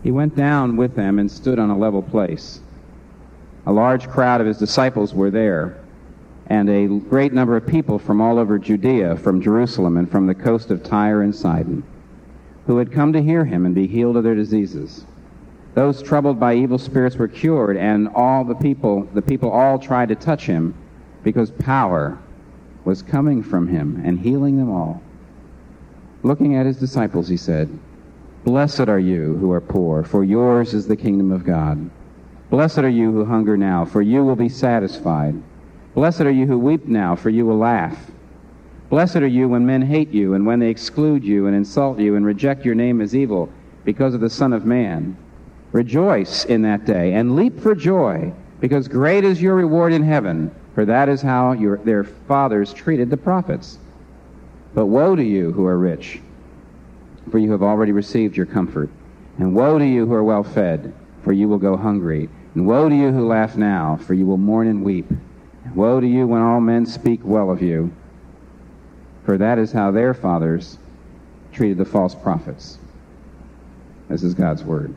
He went down with them and stood on a level place. A large crowd of his disciples were there, and a great number of people from all over Judea, from Jerusalem, and from the coast of Tyre and Sidon, who had come to hear him and be healed of their diseases. Those troubled by evil spirits were cured, and all the people all tried to touch him, because power was coming from him and healing them all. Looking at his disciples, he said, "Blessed are you who are poor, for yours is the kingdom of God. Blessed are you who hunger now, for you will be satisfied. Blessed are you who weep now, for you will laugh. Blessed are you when men hate you, and when they exclude you, and insult you, and reject your name as evil, because of the Son of Man. Rejoice in that day, and leap for joy, because great is your reward in heaven, for that is how their fathers treated the prophets. But woe to you who are rich, for you have already received your comfort. And woe to you who are well fed, for you will go hungry. And woe to you who laugh now, for you will mourn and weep. And woe to you when all men speak well of you, for that is how their fathers treated the false prophets." This is God's word.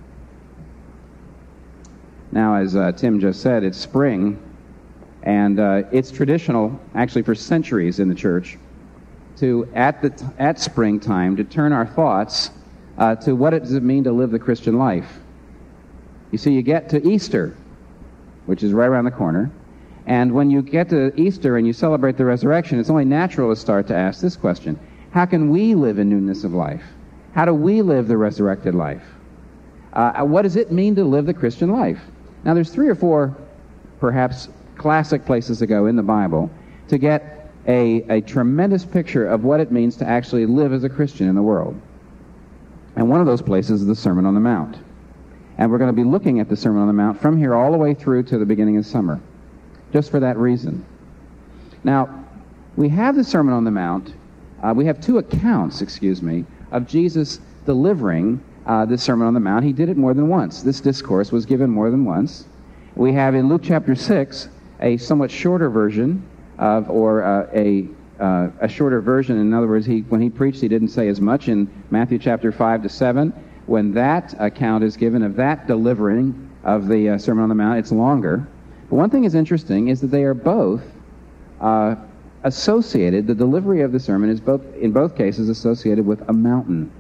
Now, as Tim just said, it's spring, and it's traditional, actually for centuries in the church, to, at springtime, to turn our thoughts to what does it mean to live the Christian life. You see, you get to Easter, which is right around the corner, and when you get to Easter and you celebrate the resurrection, it's only natural to start to ask this question: how can we live in newness of life? How do we live the resurrected life? What does it mean to live the Christian life? Now, there's 3 or 4, perhaps, classic places to go in the Bible to get a tremendous picture of what it means to actually live as a Christian in the world. And one of those places is the Sermon on the Mount. And we're going to be looking at the Sermon on the Mount from here all the way through to the beginning of summer, just for that reason. Now, we have the Sermon on the Mount. We have 2 accounts, of Jesus delivering the Sermon on the Mount. He did it more than once. This discourse was given more than once. We have in Luke chapter 6 a somewhat shorter version a shorter version. In other words, when he preached, he didn't say as much. In Matthew chapter 5 to 7, when that account is given of that delivering of the Sermon on the Mount, it's longer. But one thing is interesting is that they are both associated. The delivery of the sermon is in both cases associated with a mountain.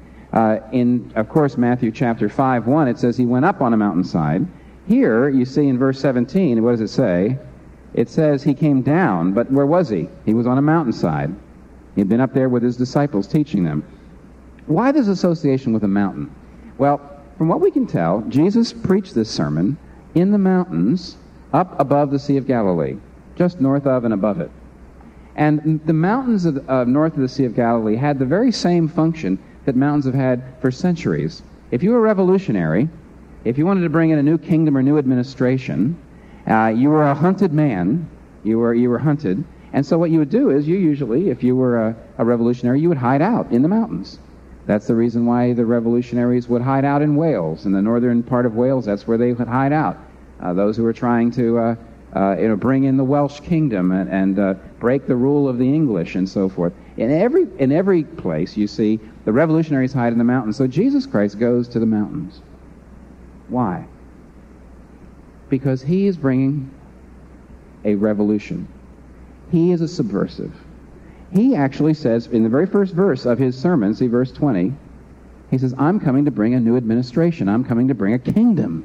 In, of course, Matthew chapter 5:1, it says he went up on a mountainside. Here, you see in verse 17, what does it say? It says he came down, but where was he? He was on a mountainside. He had been up there with his disciples teaching them. Why this association with a mountain? Well, from what we can tell, Jesus preached this sermon in the mountains up above the Sea of Galilee, just north of and above it. And the mountains north of the Sea of Galilee had the very same function that mountains have had for centuries. If you were a revolutionary, if you wanted to bring in a new kingdom or new administration, you were a hunted man. You were hunted. And so what you would do is you usually, if you were a revolutionary, you would hide out in the mountains. That's the reason why the revolutionaries would hide out in Wales. In the northern part of Wales, that's where they would hide out. Those who were trying to bring in the Welsh kingdom and break the rule of the English and so forth. In every place, you see, the revolutionaries hide in the mountains. So Jesus Christ goes to the mountains. Why? Because he is bringing a revolution. He is a subversive. He actually says, in the very first verse of his sermon, see verse 20, he says, I'm coming to bring a new administration. I'm coming to bring a kingdom.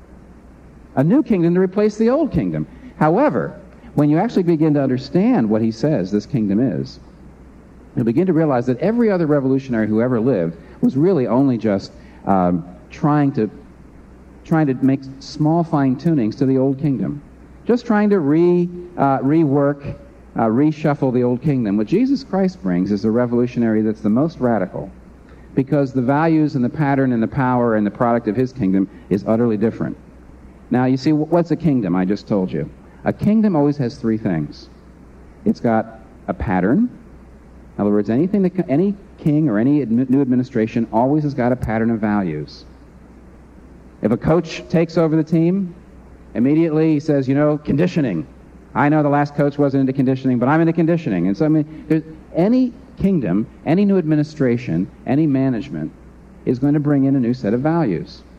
A new kingdom to replace the old kingdom. However, when you actually begin to understand what he says this kingdom is, you'll begin to realize that every other revolutionary who ever lived was really only just trying to make small fine-tunings to the old kingdom. Just trying to rework, reshuffle the old kingdom. What Jesus Christ brings is a revolutionary that's the most radical, because the values and the pattern and the power and the product of his kingdom is utterly different. Now, you see, what's a kingdom? I just told you. A kingdom always has 3 things. It's got a pattern. In other words, any king or any new administration always has got a pattern of values. If a coach takes over the team, immediately he says, conditioning. I know the last coach wasn't into conditioning, but I'm into conditioning. And so, there's any kingdom, any new administration, any management is going to bring in a new set of values.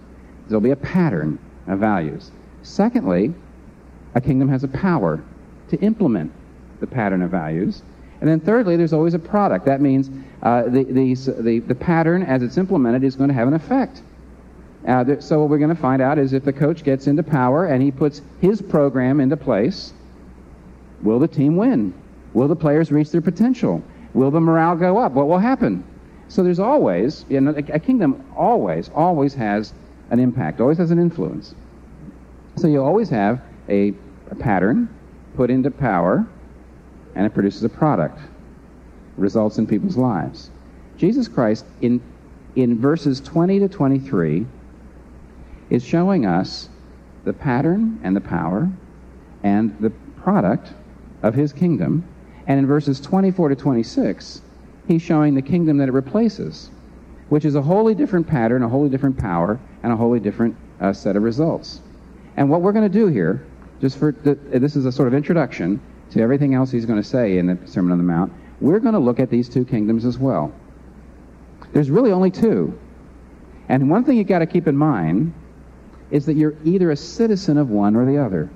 There'll be a pattern of values. Secondly, a kingdom has a power to implement the pattern of values. And then thirdly, there's always a product. That means the pattern, as it's implemented, is going to have an effect. So what we're going to find out is if the coach gets into power and he puts his program into place, will the team win? Will the players reach their potential? Will the morale go up? What will happen? So there's always, a kingdom always has an impact, always has an influence. So you always have a pattern put into power, and it produces a product, results in people's lives. Jesus Christ, in verses 20 to 23, is showing us the pattern and the power and the product of his kingdom. And in verses 24 to 26, he's showing the kingdom that it replaces, which is a wholly different pattern, a wholly different power, and a wholly different set of results. And what we're going to do here, this is a sort of introduction to everything else he's going to say in the Sermon on the Mount, we're going to look at these two kingdoms as well. There's really only two. And one thing you've got to keep in mind is that you're either a citizen of one or the other.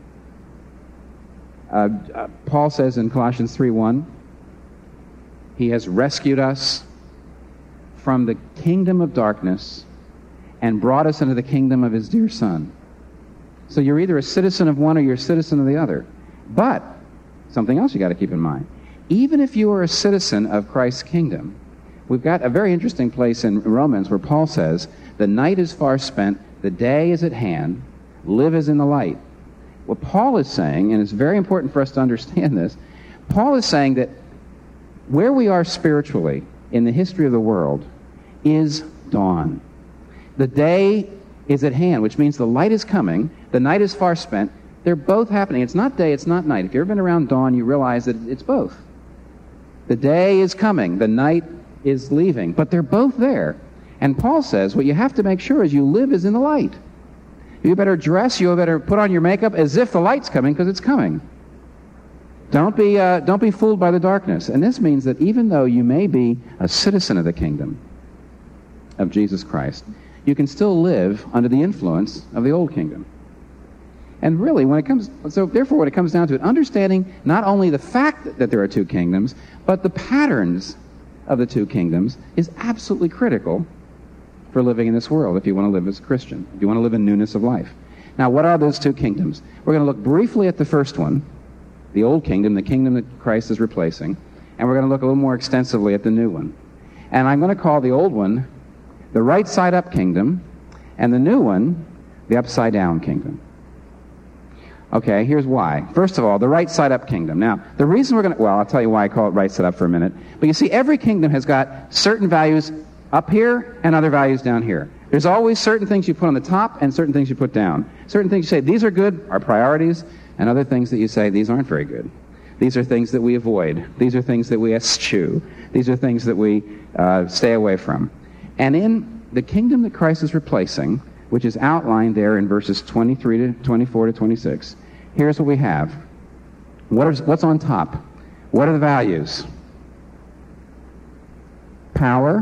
Paul says in Colossians 3:1, he has rescued us from the kingdom of darkness and brought us into the kingdom of his dear Son. So you're either a citizen of one or you're a citizen of the other. But something else you got to keep in mind. Even if you are a citizen of Christ's kingdom, we've got a very interesting place in Romans where Paul says, the night is far spent, the day is at hand, live as in the light. What Paul is saying, and it's very important for us to understand this, Paul is saying that where we are spiritually in the history of the world is dawn. The day is at hand, which means the light is coming, the night is far spent. They're both happening. It's not day, it's not night. If you've ever been around dawn, you realize that it's both. The day is coming, the night is leaving, but they're both there. And Paul says what you have to make sure is you live as in the light. You better dress, you better put on your makeup as if the light's coming, because it's coming. Don't be fooled by the darkness. And this means that even though you may be a citizen of the kingdom of Jesus Christ, you can still live under the influence of the old kingdom. And really, when it comes down to it, understanding not only the fact that there are two kingdoms, but the patterns of the two kingdoms is absolutely critical for living in this world if you want to live as a Christian, if you want to live in newness of life. Now, what are those two kingdoms? We're going to look briefly at the first one, the old kingdom, the kingdom that Christ is replacing, and we're going to look a little more extensively at the new one. And I'm going to call the old one the right side up kingdom, and the new one the upside down kingdom. Okay, here's why. First of all, the right side up kingdom. Now, the reason I'll tell you why I call it right side up for a minute. But you see, every kingdom has got certain values up here and other values down here. There's always certain things you put on the top and certain things you put down. Certain things you say, these are good, are priorities, and other things that you say, these aren't very good. These are things that we avoid. These are things that we eschew. These are things that we stay away from. And in the kingdom that Christ is replacing, which is outlined there in verses 23 to 24 to 26, here's what we have. What's on top? What are the values? Power,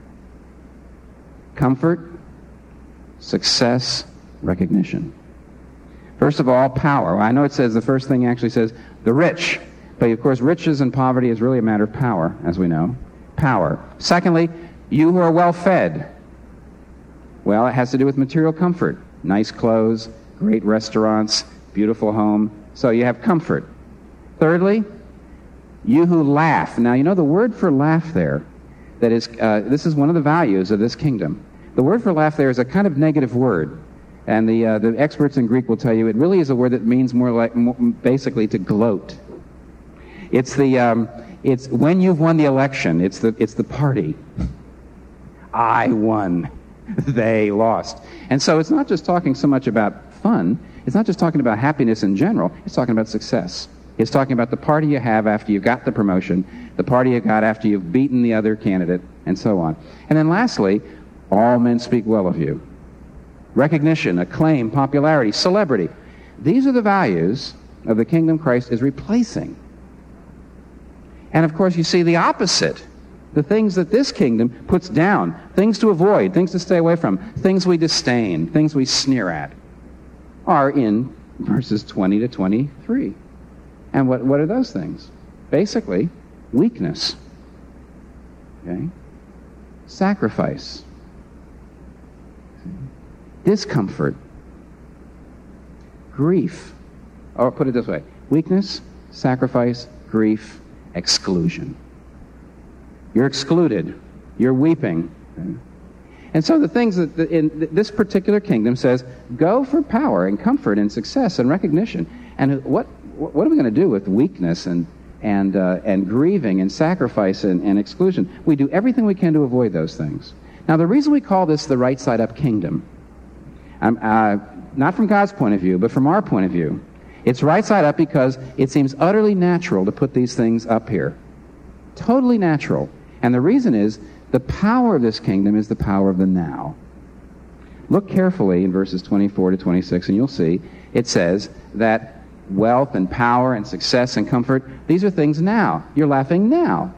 comfort, success, recognition. First of all, power. I know it says, the first thing actually says, the rich. But of course, riches and poverty is really a matter of power, as we know. Power. Secondly, you who are well fed. Well, it has to do with material comfort. Nice clothes, great restaurants, beautiful home. So you have comfort. Thirdly, you who laugh. Now, you know the word for laugh there, that is, this is one of the values of this kingdom. The word for laugh there is a kind of negative word. And the experts in Greek will tell you it really is a word that means basically to gloat. It's when you've won the election. It's the party. I won. They lost. And so it's not just talking so much about fun. It's not just talking about happiness in general. It's talking about success. It's talking about the party you have after you got the promotion, the party you got after you've beaten the other candidate, and so on. And then lastly, all men speak well of you. Recognition, acclaim, popularity, celebrity. These are the values of the kingdom Christ is replacing. And of course, you see the opposite The things that this kingdom puts down, things to avoid, things to stay away from, things we disdain, things we sneer at, are in verses 20 to 23. And what are those things? Basically, weakness. Okay? Sacrifice. Discomfort. Grief. Or put it this way. Weakness, sacrifice, grief, exclusion. You're excluded. You're weeping. Okay? And so the things that in this particular kingdom says, go for power and comfort and success and recognition. And what are we going to do with weakness and grieving and sacrifice and exclusion? We do everything we can to avoid those things. Now, the reason we call this the right side up kingdom, not from God's point of view, but from our point of view, it's right side up because it seems utterly natural to put these things up here. Totally natural. And the reason is, the power of this kingdom is the power of the now. Look carefully in verses 24 to 26, and you'll see it says that wealth and power and success and comfort, these are things now. You're laughing now.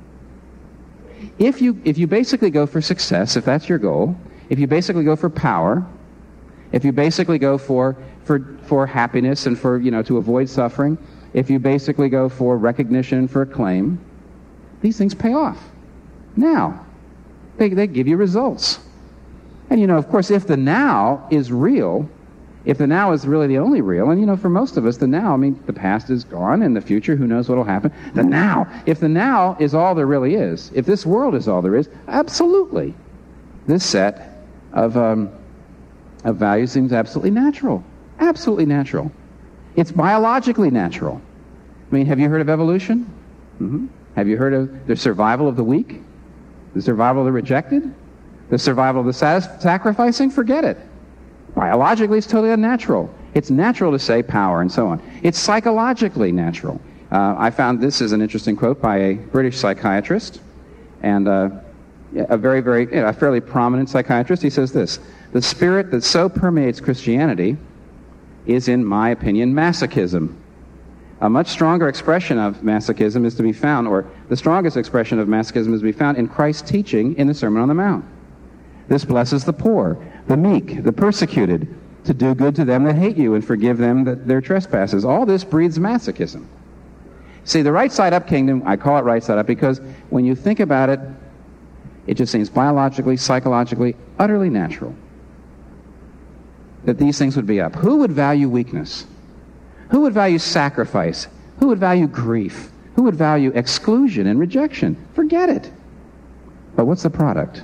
If you basically go for success, if that's your goal, if you basically go for power, if you basically go for happiness and for, to avoid suffering, if you basically go for recognition, for acclaim, these things pay off. Now, they give you results. And, of course, if the now is real, if the now is really the only real, and, for most of us, the now, the past is gone, and the future, who knows what will happen. The now, if the now is all there really is, if this world is all there is, absolutely, this set of values seems absolutely natural. Absolutely natural. It's biologically natural. Have you heard of evolution? Mm-hmm. Have you heard of the survival of the weak? The survival of the rejected? The survival of the sacrificing? Forget it. Biologically, it's totally unnatural. It's natural to say power and so on. It's psychologically natural. I found this is an interesting quote by a British psychiatrist, and a fairly prominent psychiatrist. He says this: the spirit that so permeates Christianity is, in my opinion, masochism. A much stronger expression of masochism is to be found, or the strongest expression of masochism is to be found in Christ's teaching in the Sermon on the Mount. This blesses the poor, the meek, the persecuted, to do good to them that hate you and forgive them their trespasses. All this breeds masochism. See, the right side up kingdom, I call it right side up because when you think about it, it just seems biologically, psychologically, utterly natural that these things would be up. Who would value weakness? Who would value sacrifice? Who would value grief? Who would value exclusion and rejection? Forget it. But what's the product?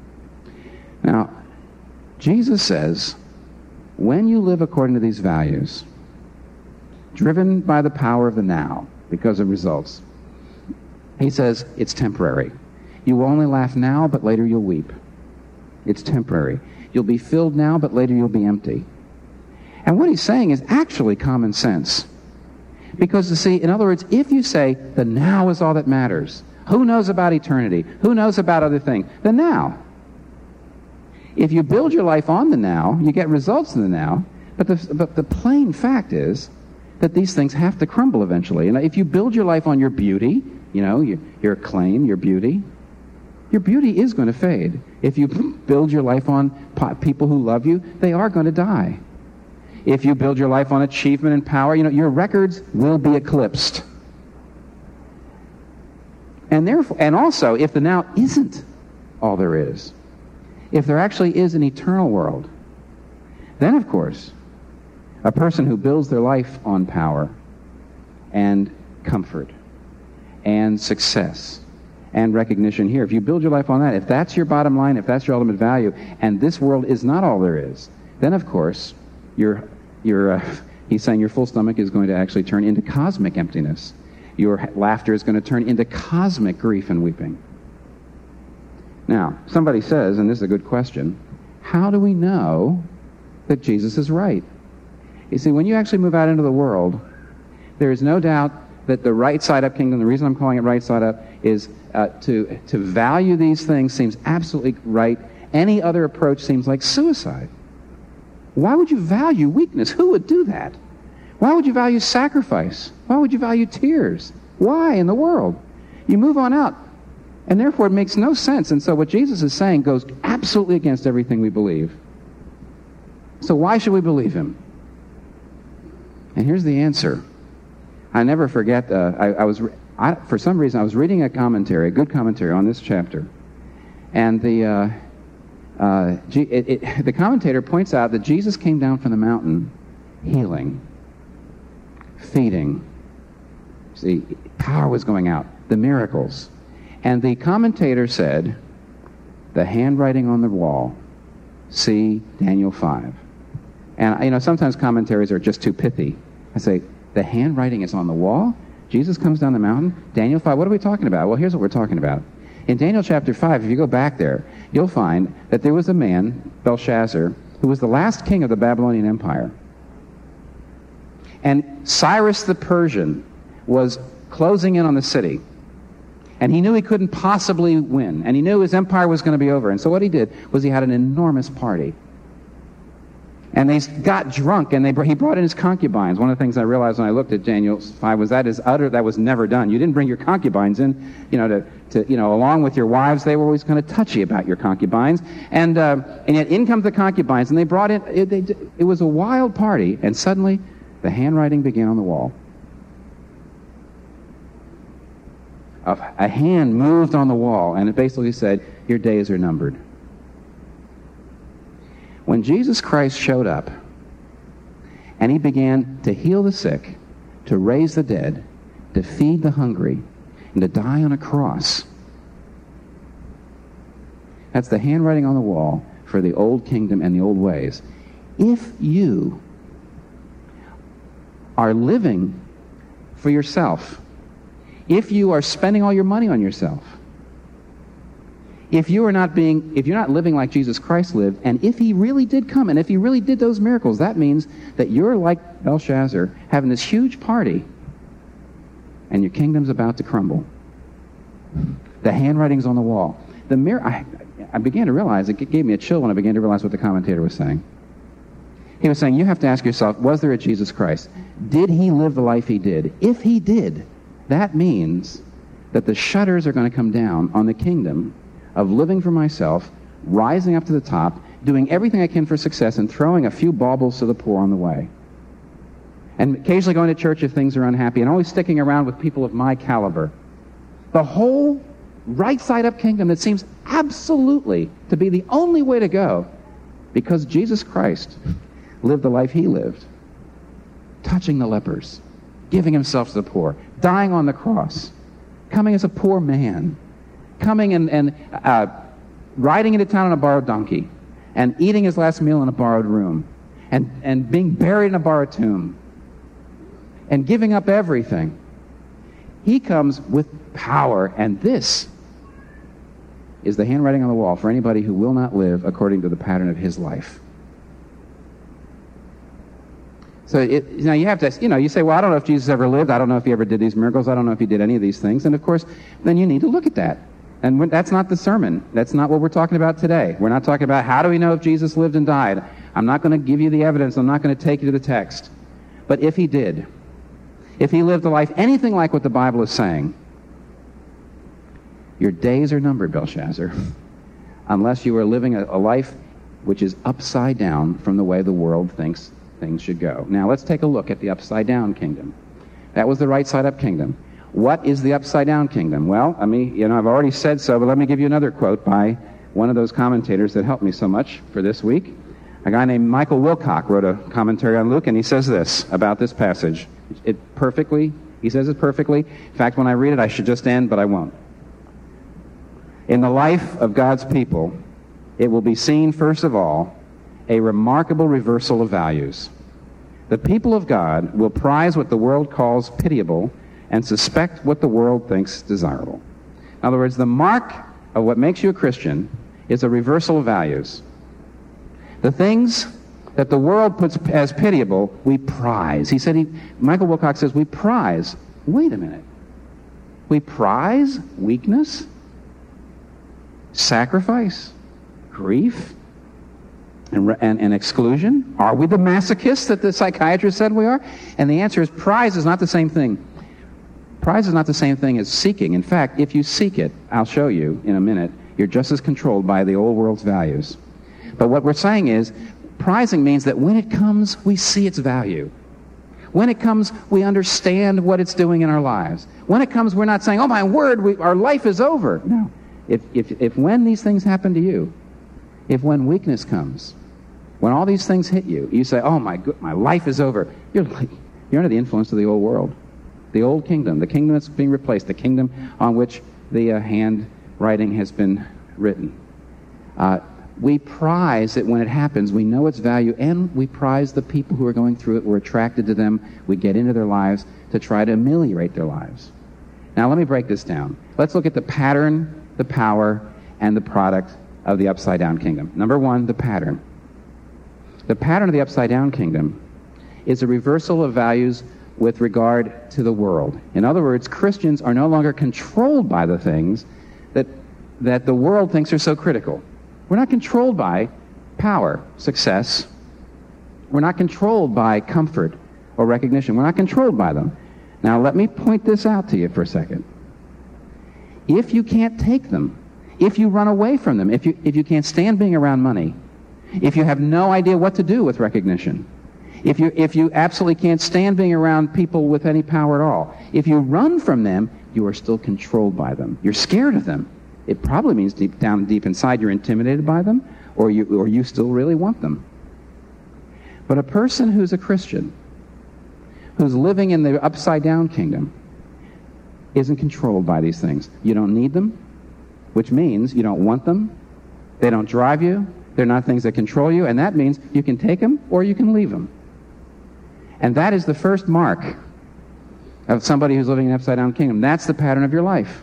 Now, Jesus says, when you live according to these values, driven by the power of the now, because of results, he says it's temporary. You will only laugh now, but later you'll weep. It's temporary. You'll be filled now, but later you'll be empty. And what he's saying is actually common sense. Because, you see, in other words, if you say the now is all that matters, who knows about eternity? Who knows about other things? The now. If you build your life on the now, you get results in the now, but the plain fact is that these things have to crumble eventually. And if you build your life on your beauty, your acclaim, your beauty is going to fade. If you build your life on people who love you, they are going to die. If you build your life on achievement and power, your records will be eclipsed. And therefore, and also, if the now isn't all there is, if there actually is an eternal world, then, of course, a person who builds their life on power and comfort and success and recognition here, if you build your life on that, if that's your bottom line, if that's your ultimate value, and this world is not all there is, then, of course, he's saying your full stomach is going to actually turn into cosmic emptiness. Your laughter is going to turn into cosmic grief and weeping. Now, somebody says, and this is a good question, how do we know that Jesus is right? You see, when you actually move out into the world, there is no doubt that the right side up kingdom, the reason I'm calling it right side up, is to value these things seems absolutely right. Any other approach seems like suicide. Why would you value weakness? Who would do that? Why would you value sacrifice? Why would you value tears? Why in the world? You move on out And therefore, it makes no sense. And so what Jesus is saying goes absolutely against everything we believe. So why should we believe him? And here's the answer. I never forget, for some reason, I was reading a good commentary on this chapter. And the commentator points out that Jesus came down from the mountain healing, feeding. See, power was going out, the miracles. And the commentator said, the handwriting on the wall, see Daniel 5. And, sometimes commentaries are just too pithy. I say, the handwriting is on the wall? Jesus comes down the mountain? Daniel 5, what are we talking about? Well, here's what we're talking about. In Daniel chapter 5, if you go back there, you'll find that there was a man, Belshazzar, who was the last king of the Babylonian Empire. And Cyrus the Persian was closing in on the city. And he knew he couldn't possibly win. And he knew his empire was going to be over. And so what he did was he had an enormous party. And they got drunk, and he brought in his concubines. One of the things I realized when I looked at Daniel 5 was that was never done. You didn't bring your concubines in, along with your wives. They were always kind of touchy about your concubines. And yet in comes the concubines, and they brought in, it was a wild party, and suddenly the handwriting began on the wall. A hand moved on the wall, and it basically said, your days are numbered. When Jesus Christ showed up, and he began to heal the sick, to raise the dead, to feed the hungry, and to die on a cross, that's the handwriting on the wall for the old kingdom and the old ways. If you are living for yourself, if you are spending all your money on yourself, if you're not living like Jesus Christ lived, and if he really did come, and if he really did those miracles, that means that you're like Belshazzar, having this huge party, and your kingdom's about to crumble. The handwriting's on the wall. I began to realize, it gave me a chill when I began to realize what the commentator was saying. He was saying, you have to ask yourself, was there a Jesus Christ? Did he live the life he did? If he did, that means that the shutters are going to come down on the kingdom of living for myself, rising up to the top, doing everything I can for success, and throwing a few baubles to the poor on the way. And occasionally going to church if things are unhappy, and always sticking around with people of my caliber. The whole right-side-up kingdom that seems absolutely to be the only way to go, because Jesus Christ lived the life he lived, touching the lepers, giving himself to the poor, dying on the cross, coming as a poor man, coming and riding into town on a borrowed donkey, and eating his last meal in a borrowed room, and being buried in a borrowed tomb, and giving up everything. He comes with power, and this is the handwriting on the wall for anybody who will not live according to the pattern of his life. So now you have to, you say, well, I don't know if Jesus ever lived. I don't know if he ever did these miracles. I don't know if he did any of these things. And of course, then you need to look at that. And that's not the sermon. That's not what we're talking about today. We're not talking about how do we know if Jesus lived and died. I'm not going to give you the evidence. I'm not going to take you to the text. But if he did, if he lived a life anything like what the Bible is saying, your days are numbered, Belshazzar, unless you are living a life which is upside down from the way the world thinks things should go. Now let's take a look at the upside down kingdom. That was the right side up kingdom. What is the upside down kingdom? Well, I've already said so, but let me give you another quote by one of those commentators that helped me so much for this week. A guy named Michael Wilcock wrote a commentary on Luke, and he says this about this passage. He says it perfectly. In fact, when I read it, I should just end, but I won't. In the life of God's people, it will be seen, first of all, a remarkable reversal of values. The people of God will prize what the world calls pitiable and suspect what the world thinks desirable. In other words, the mark of what makes you a Christian is a reversal of values. The things that the world puts as pitiable, we prize. Michael Wilcock says, we prize. Wait a minute. We prize weakness, sacrifice, grief, and exclusion? Are we the masochists that the psychiatrist said we are? And the answer is prize is not the same thing. Prize is not the same thing as seeking. In fact, if you seek it, I'll show you in a minute, you're just as controlled by the old world's values. But what we're saying is, prizing means that when it comes, we see its value. When it comes, we understand what it's doing in our lives. When it comes, we're not saying, oh my word, our life is over. No. If when these things happen to you, if when weakness comes, when all these things hit you, you say, oh my life is over. You're under the influence of the old world. The old kingdom, the kingdom that's being replaced, the kingdom on which the handwriting has been written. We prize it when it happens. We know its value, and we prize the people who are going through it. We're attracted to them. We get into their lives to try to ameliorate their lives. Now, let me break this down. Let's look at the pattern, the power, and the product of the upside-down kingdom. Number one, the pattern. The pattern of the upside-down kingdom is a reversal of values with regard to the world. In other words, Christians are no longer controlled by the things that the world thinks are so critical. We're not controlled by power, success. We're not controlled by comfort or recognition. We're not controlled by them. Now, let me point this out to you for a second. If you can't take them, if you run away from them, if you can't stand being around money, if you have no idea what to do with recognition, if you absolutely can't stand being around people with any power at all, if you run from them, you are still controlled by them. You're scared of them. It probably means deep inside you're intimidated by them, or you still really want them. But a person who's a Christian, who's living in the upside-down kingdom, isn't controlled by these things. You don't need them, which means you don't want them. They don't drive you. They're not things that control you, and that means you can take them or you can leave them. And that is the first mark of somebody who's living in an upside-down kingdom. That's the pattern of your life.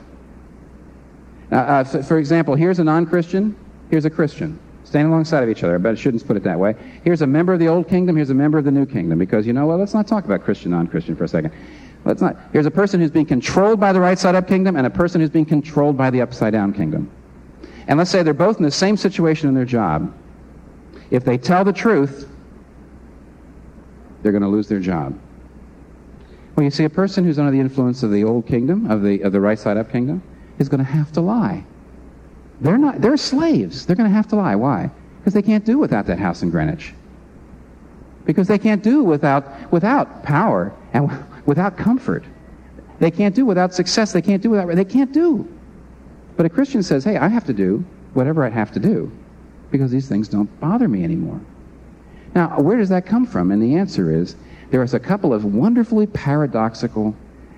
For example, here's a non-Christian, here's a Christian, standing alongside of each other, but I shouldn't put it that way. Here's a member of the old kingdom, here's a member of the new kingdom, because, let's not talk about Christian, non-Christian for a second. Here's a person who's being controlled by the right side up kingdom and a person who's being controlled by the upside down kingdom. And let's say they're both in the same situation in their job. If they tell the truth, they're going to lose their job. Well, you see, a person who's under the influence of the old kingdom, of the right side up kingdom, is going to have to lie. They're slaves. They're going to have to lie. Why? Because they can't do without that house in Greenwich. Because they can't do without power and without comfort. They can't do without success. They can't do. But a Christian says, hey, I have to do whatever I have to do because these things don't bother me anymore. Now, where does that come from? And the answer is, there is a couple of wonderfully paradoxical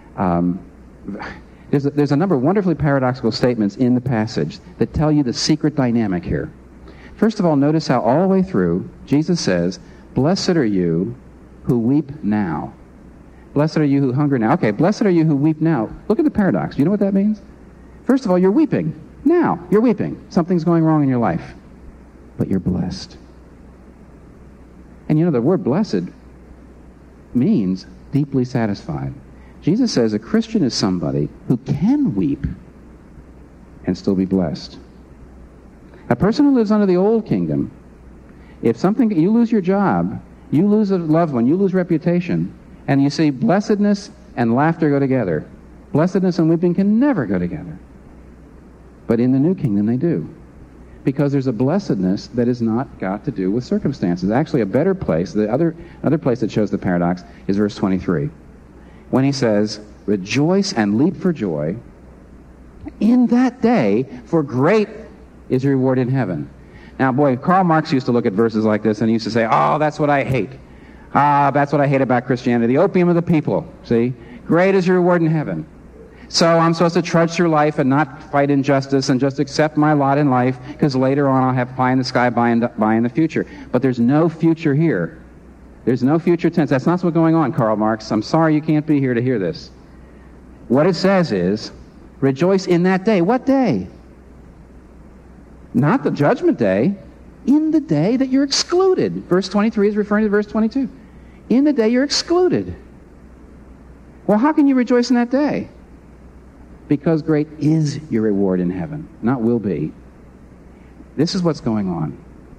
There's a number of wonderfully paradoxical statements in the passage that tell you the secret dynamic here. First of all, notice how all the way through, Jesus says, blessed are you who weep now. Blessed are you who hunger now. Okay, blessed are you who weep now. Look at the paradox. Do you know what that means? First of all, you're weeping. Now, you're weeping. Something's going wrong in your life. But you're blessed. And the word blessed means deeply satisfied. Jesus says a Christian is somebody who can weep and still be blessed. A person who lives under the old kingdom, if you lose your job, you lose a loved one, you lose reputation, and you see blessedness and laughter go together. Blessedness and weeping can never go together. But in the new kingdom they do. Because there's a blessedness that has not got to do with circumstances. Actually, a better place, another place that shows the paradox is verse 23. When he says, rejoice and leap for joy in that day, for great is your reward in heaven. Now, boy, Karl Marx used to look at verses like this and he used to say, oh, that's what I hate. That's what I hate about Christianity. The opium of the people, see? Great is your reward in heaven. So I'm supposed to trudge through life and not fight injustice and just accept my lot in life because later on I'll have pie in the sky by in the future. But there's no future here. There's no future tense. That's not what's going on, Karl Marx. I'm sorry you can't be here to hear this. What it says is, rejoice in that day. What day? Not the judgment day. In the day that you're excluded. Verse 23 is referring to verse 22. In the day you're excluded. Well, how can you rejoice in that day? Because great is your reward in heaven, not will be. This is what's going on.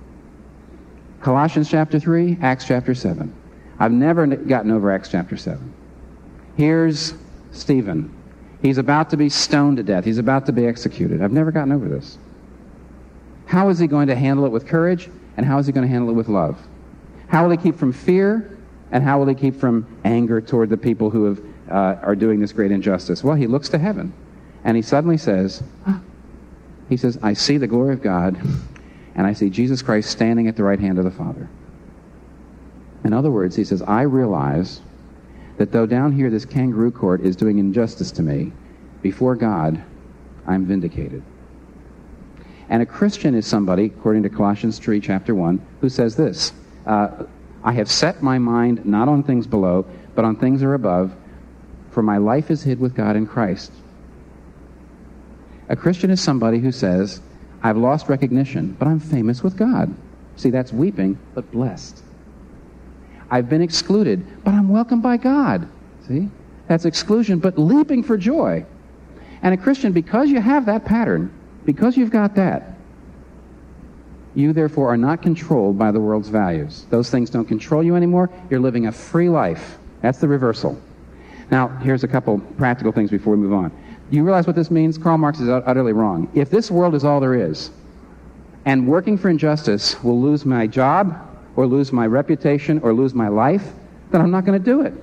Colossians chapter 3, Acts chapter 7. I've never gotten over Acts chapter 7. Here's Stephen. He's about to be stoned to death. He's about to be executed. I've never gotten over this. How is he going to handle it with courage, and how is he going to handle it with love? How will he keep from fear, and how will he keep from anger toward the people who are doing this great injustice? Well, he looks to heaven, and he suddenly says, I see the glory of God, and I see Jesus Christ standing at the right hand of the Father. In other words, he says, I realize that though down here this kangaroo court is doing injustice to me, before God, I'm vindicated. And a Christian is somebody, according to Colossians 3, chapter 1, who says this, I have set my mind not on things below, but on things that are above, for my life is hid with God in Christ. A Christian is somebody who says, I've lost recognition, but I'm famous with God. See, that's weeping, but blessed. I've been excluded, but I'm welcomed by God. See? That's exclusion, but leaping for joy. And a Christian, because you have that pattern, because you've got that, you therefore are not controlled by the world's values. Those things don't control you anymore. You're living a free life. That's the reversal. Now, here's a couple practical things before we move on. Do you realize what this means? Karl Marx is utterly wrong. If this world is all there is, and working for injustice will lose my job, or lose my reputation, or lose my life, then I'm not going to do it.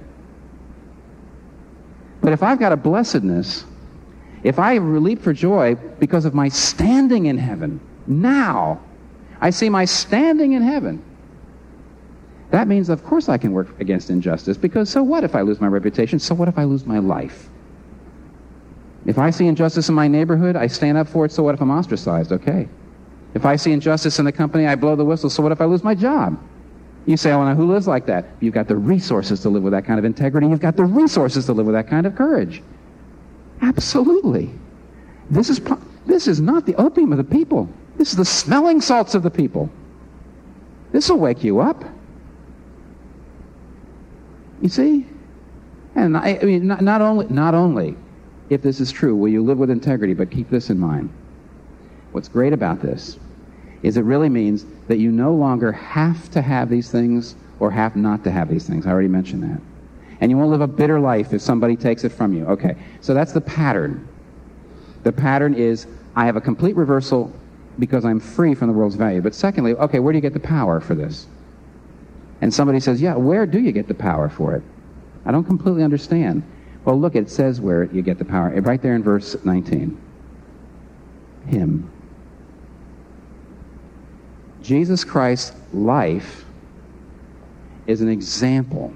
But if I've got a blessedness, if I leap for joy because of my standing in heaven, now, I see my standing in heaven, that means, of course, I can work against injustice, because so what if I lose my reputation? So what if I lose my life? If I see injustice in my neighborhood, I stand up for it. So what if I'm ostracized? Okay. If I see injustice in the company, I blow the whistle. So what if I lose my job? You say, oh, now who lives like that? You've got the resources to live with that kind of integrity. You've got the resources to live with that kind of courage. Absolutely. This is not the opium of the people. This is the smelling salts of the people. This will wake you up. You see? And I mean, not only if this is true, will you live with integrity, but keep this in mind. What's great about this is it really means that you no longer have to have these things or have not to have these things. I already mentioned that. And you won't live a bitter life if somebody takes it from you. Okay, so that's the pattern. The pattern is I have a complete reversal because I'm free from the world's value. But secondly, okay, where do you get the power for this? And somebody says, yeah, where do you get the power for it? I don't completely understand. Well, look, it says where you get the power. Right there in verse 19. Him. Jesus Christ's life is an example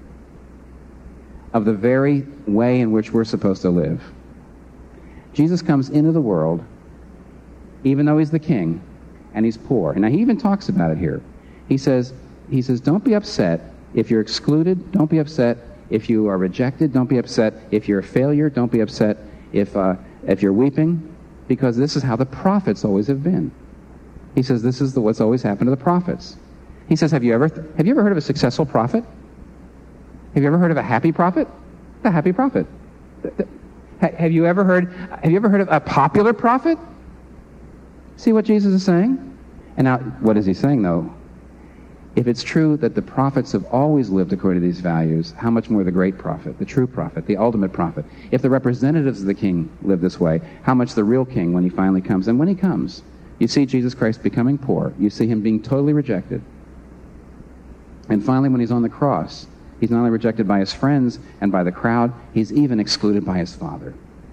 of the very way in which we're supposed to live. Jesus comes into the world, even though he's the king, and he's poor. And now he even talks about it here. He says, don't be upset if you're excluded. Don't be upset if you are rejected. Don't be upset if you're a failure. Don't be upset if you're weeping, because this is how the prophets always have been. He says this is what's always happened to the prophets. He says, have you ever heard of a successful prophet? Have you ever heard of a happy prophet? A happy prophet. Have you ever heard of a popular prophet? See what Jesus is saying? And now, what is he saying, though? If it's true that the prophets have always lived according to these values, how much more the great prophet, the true prophet, the ultimate prophet? If the representatives of the king live this way, how much the real king when he finally comes? And when he comes, you see Jesus Christ becoming poor. You see him being totally rejected. And finally, when he's on the cross, he's not only rejected by his friends and by the crowd, he's even excluded by his Father.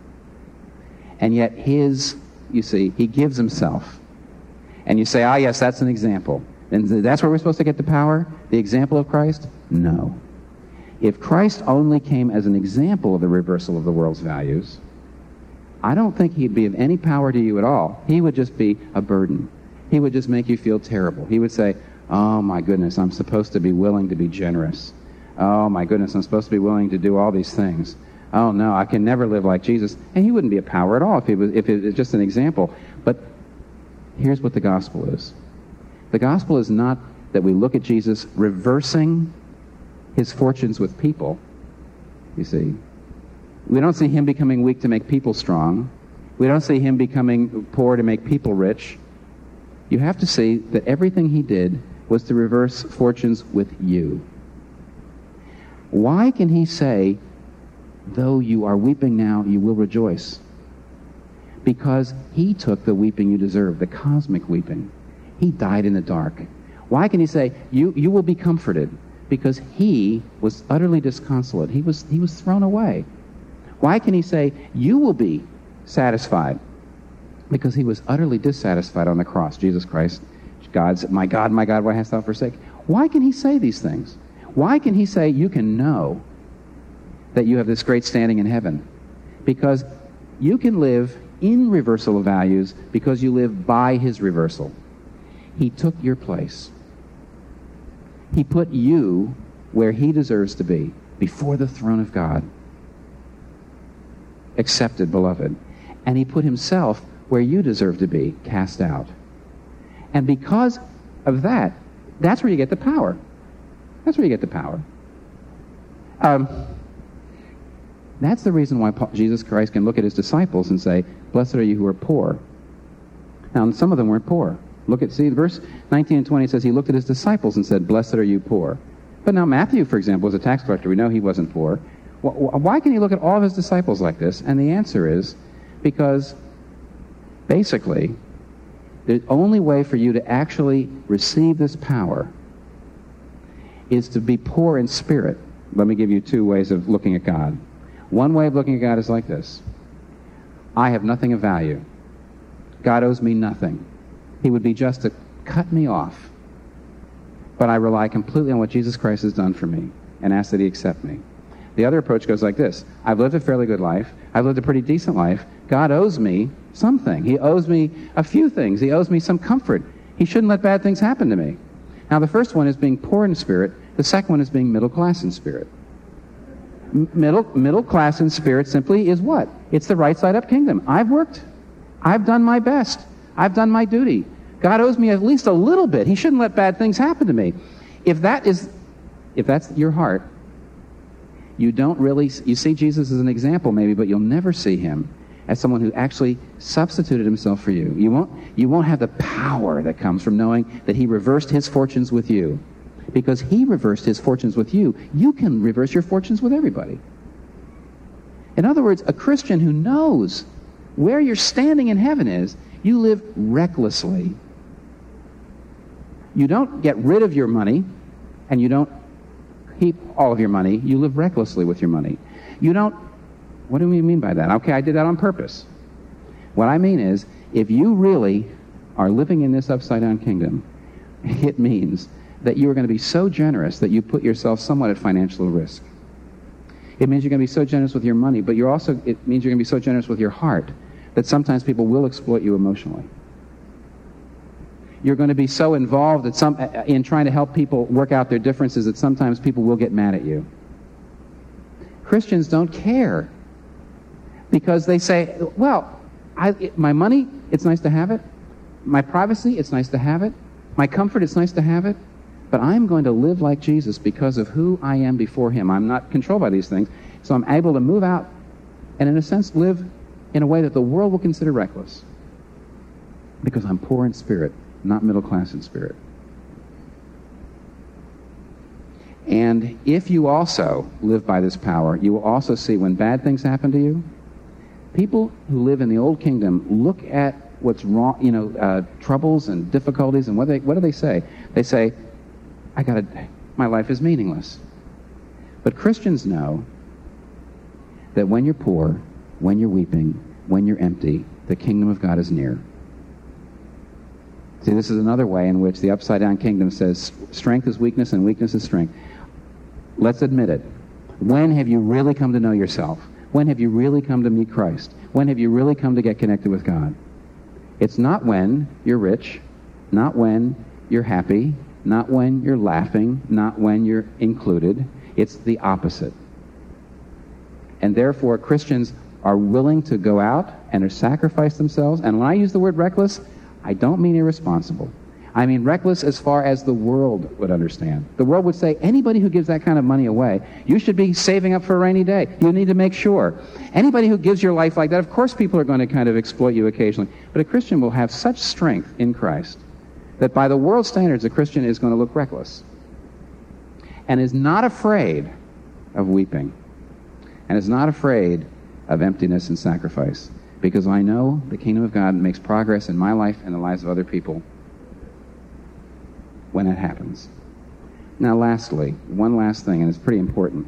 And yet you see, he gives himself. And you say, yes, that's an example. And that's where we're supposed to get the power? The example of Christ? No. If Christ only came as an example of the reversal of the world's values, I don't think he'd be of any power to you at all. He would just be a burden. He would just make you feel terrible. He would say, oh my goodness, I'm supposed to be willing to be generous. Oh my goodness, I'm supposed to be willing to do all these things. Oh no, I can never live like Jesus. And he wouldn't be a power at all if it was just an example. But here's what the gospel is. The gospel is not that we look at Jesus reversing his fortunes with people, you see. We don't see him becoming weak to make people strong. We don't see him becoming poor to make people rich. You have to see that everything he did was to reverse fortunes with you. Why can he say, though you are weeping now, you will rejoice. Because he took the weeping you deserve, the cosmic weeping. He died in the dark. Why can he say, you will be comforted? Because he was utterly disconsolate. He was thrown away. Why can he say, you will be satisfied? Because he was utterly dissatisfied on the cross. Jesus Christ, my God, why hast thou forsaken? Why can he say these things? Why can he say, you can know that you have this great standing in heaven? Because you can live in reversal of values because you live by his reversal. He took your place. He put you where he deserves to be, before the throne of God. Accepted, beloved. And he put himself where you deserve to be, cast out. And because of that, that's where you get the power. That's where you get the power. That's the reason why Jesus Christ can look at his disciples and say, blessed are you who are poor. Now, some of them weren't poor. See, verse 19 and 20 says he looked at his disciples and said, blessed are you poor. But now Matthew, for example, was a tax collector. We know he wasn't poor. Why can he look at all of his disciples like this? And the answer is because, basically, the only way for you to actually receive this power is to be poor in spirit. Let me give you two ways of looking at God. One way of looking at God is like this. I have nothing of value. God owes me nothing. He would be just to cut me off. But I rely completely on what Jesus Christ has done for me and ask that he accept me. The other approach goes like this. I've lived a fairly good life. I've lived a pretty decent life. God owes me something. He owes me a few things. He owes me some comfort. He shouldn't let bad things happen to me. Now, the first one is being poor in spirit. The second one is being middle class in spirit. Middle class in spirit simply is what? It's the right side up kingdom. I've worked. I've done my best. I've done my duty. God owes me at least a little bit. He shouldn't let bad things happen to me. If that's your heart, you see Jesus as an example maybe, but you'll never see him as someone who actually substituted himself for you. You won't have the power that comes from knowing that he reversed his fortunes with you. Because he reversed his fortunes with you, you can reverse your fortunes with everybody. In other words, a Christian who knows where your standing in heaven is, you live recklessly. You don't get rid of your money, and you don't keep all of your money. You live recklessly with your money. What do we mean by that? Okay, I did that on purpose. What I mean is, if you really are living in this upside-down kingdom, it means that you are going to be so generous that you put yourself somewhat at financial risk. It means you're going to be so generous with your money, but it means you're going to be so generous with your heart that sometimes people will exploit you emotionally. You're going to be so involved in trying to help people work out their differences that sometimes people will get mad at you. Christians don't care because they say, well, my money, it's nice to have it. My privacy, it's nice to have it. My comfort, it's nice to have it. But I'm going to live like Jesus because of who I am before him. I'm not controlled by these things. So I'm able to move out and, in a sense, live in a way that the world will consider reckless. Because I'm poor in spirit, not middle class in spirit. And if you also live by this power, you will also see when bad things happen to you, people who live in the old kingdom look at what's wrong, troubles and difficulties, and what do they say? They say, my life is meaningless. But Christians know that when you're poor, when you're weeping, when you're empty, the kingdom of God is near. See, this is another way in which the upside-down kingdom says strength is weakness and weakness is strength. Let's admit it. When have you really come to know yourself? When have you really come to meet Christ? When have you really come to get connected with God? It's not when you're rich, not when you're happy, not when you're laughing, not when you're included. It's the opposite. And therefore, Christians are willing to go out and to sacrifice themselves. And when I use the word reckless, I don't mean irresponsible. I mean reckless as far as the world would understand. The world would say, anybody who gives that kind of money away, you should be saving up for a rainy day. You need to make sure. Anybody who gives your life like that, of course people are going to kind of exploit you occasionally. But a Christian will have such strength in Christ that by the world's standards, a Christian is going to look reckless and is not afraid of weeping. and is not afraid of emptiness and sacrifice, because I know the kingdom of God makes progress in my life and the lives of other people when it happens. Now, lastly, one last thing, and it's pretty important.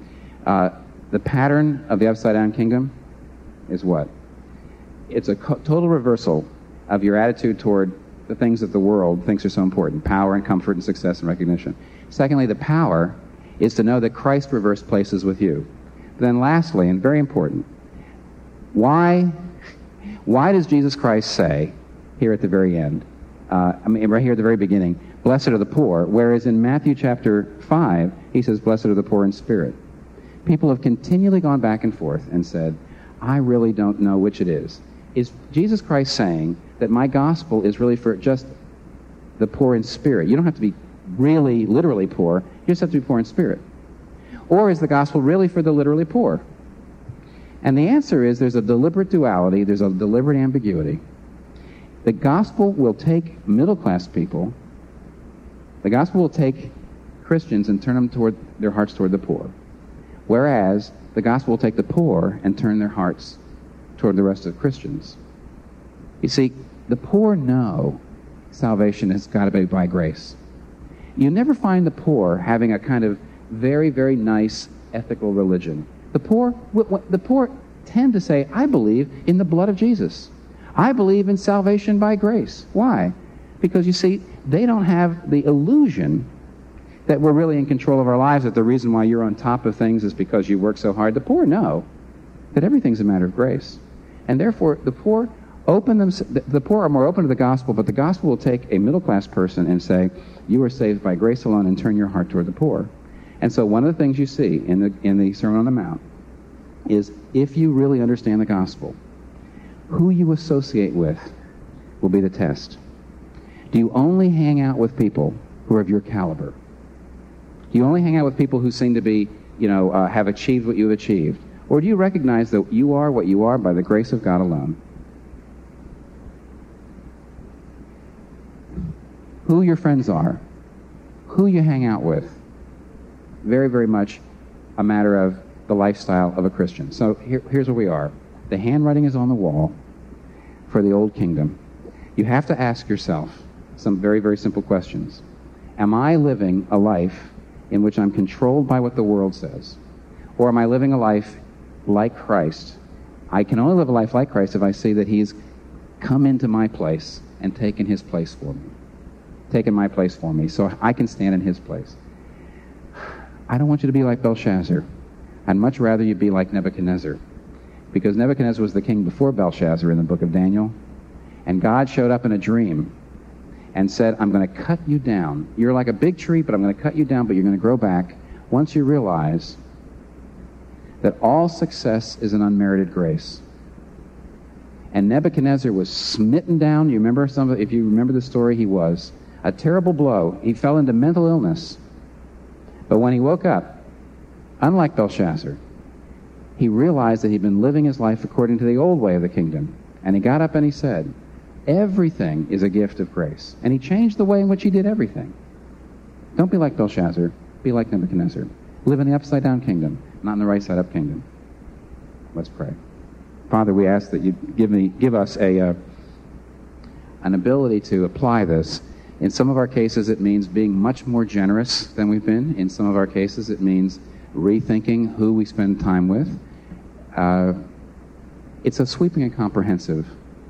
The pattern of the upside-down kingdom is what? It's a total reversal of your attitude toward the things that the world thinks are so important: power and comfort and success and recognition. Secondly, the power is to know that Christ reversed places with you. But then lastly, and very important, why does Jesus Christ say here at the very end, right here at the very beginning, blessed are the poor, whereas in Matthew chapter 5, he says, blessed are the poor in spirit? People have continually gone back and forth and said, I really don't know which it is. Is Jesus Christ saying that my gospel is really for just the poor in spirit? You don't have to be really, literally poor. You just have to be poor in spirit. Or is the gospel really for the literally poor? And the answer is there's a deliberate duality, there's a deliberate ambiguity. The gospel will take middle-class people, the gospel will take Christians and turn them toward their hearts toward the poor. Whereas the gospel will take the poor and turn their hearts toward the rest of Christians. You see, the poor know salvation has got to be by grace. You never find the poor having a kind of very, very nice ethical religion. The poor tend to say, I believe in the blood of Jesus. I believe in salvation by grace. Why? Because, you see, they don't have the illusion that we're really in control of our lives, that the reason why you're on top of things is because you work so hard. The poor know that everything's a matter of grace. And therefore, the poor are more open to the gospel, but the gospel will take a middle-class person and say, you are saved by grace alone, and turn your heart toward the poor. And so one of the things you see in the Sermon on the Mount is, if you really understand the gospel, who you associate with will be the test. Do you only hang out with people who are of your caliber? Do you only hang out with people who seem to be, have achieved what you've achieved? Or do you recognize that you are what you are by the grace of God alone? Who your friends are, who you hang out with, very, very much a matter of the lifestyle of a Christian. So here's where we are. The handwriting is on the wall for the old kingdom. You have to ask yourself some very, very simple questions. Am I living a life in which I'm controlled by what the world says? Or am I living a life like Christ? I can only live a life like Christ if I see that he's come into my place and taken his place for me. Taken my place for me, so I can stand in his place. I don't want you to be like Belshazzar. I'd much rather you be like Nebuchadnezzar. Because Nebuchadnezzar was the king before Belshazzar in the book of Daniel. And God showed up in a dream and said, I'm going to cut you down. You're like a big tree, but I'm going to cut you down, but you're going to grow back once you realize that all success is an unmerited grace. And Nebuchadnezzar was smitten down. If you remember the story, he was. A terrible blow. He fell into mental illness. But when he woke up, unlike Belshazzar, he realized that he'd been living his life according to the old way of the kingdom. And he got up and he said, everything is a gift of grace. And he changed the way in which he did everything. Don't be like Belshazzar. Be like Nebuchadnezzar. Live in the upside-down kingdom, not in the right-side-up kingdom. Let's pray. Father, we ask that you give us an ability to apply this. In some of our cases, it means being much more generous than we've been. In some of our cases, it means rethinking who we spend time with. It's a sweeping and comprehensive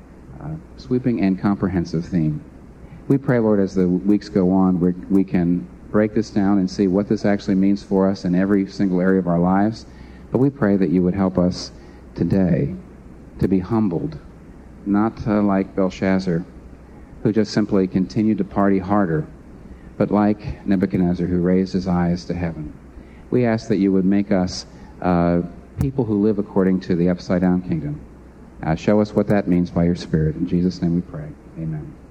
theme. We pray, Lord, as the weeks go on, we can break this down and see what this actually means for us in every single area of our lives. But we pray that you would help us today to be humbled, not like Belshazzar, who just simply continued to party harder, but like Nebuchadnezzar, who raised his eyes to heaven. We ask that you would make us people who live according to the upside-down kingdom. Show us what that means by your Spirit. In Jesus' name we pray. Amen.